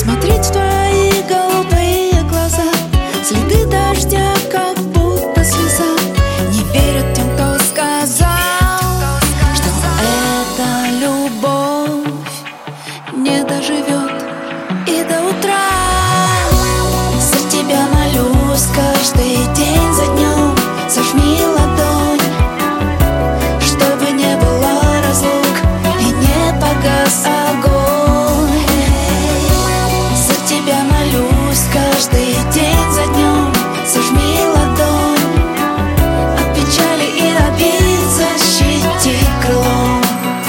смотреть в твои голубые глаза. Следы дождя, как будто слеза. Не верят тем, кто сказал, что эта любовь не доживет и до утра. За тебя молюсь каждый день за днем. Сожми ладонь, чтобы не было разлук и не погас огонь. За тебя молюсь каждый день за днем. Сожми ладонь, от печали и обид защити крылом.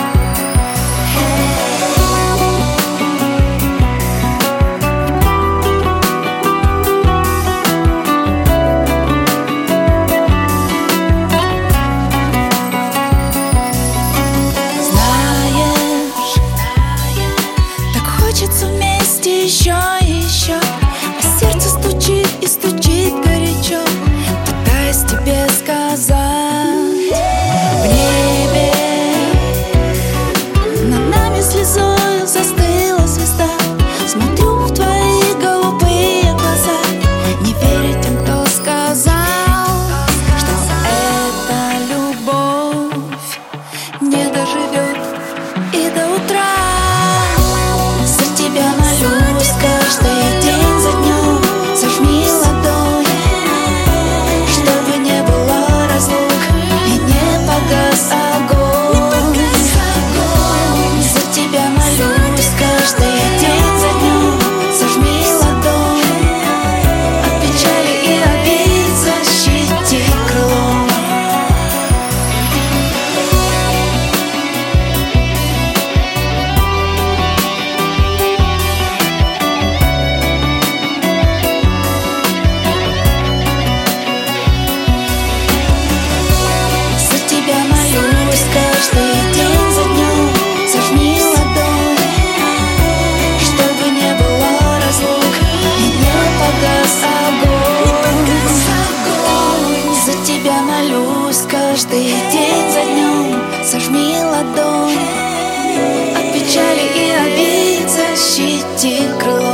Хочется вместе еще и еще, а сердце стучит и стучит горячо, пытаясь тебе сказать. В небе над нами слезою застыла звезда. Смотрю в твои голубые глаза. Не верю тем, кто сказал, что эта любовь не доживет и до утра. Тебя молюсь каждый день за днем. Сожми ладонь, чтобы не было разлук и не погас огонь. За тебя молюсь каждый день за днем. Сожми ладонь, от печали и обид защити крылом. Каждый день за днем. Сожми ладонь, чтобы не было разлук и не погас огонь. За тебя молюсь каждый день за днем. Сожми ладонь, от печали и обид защити крылом.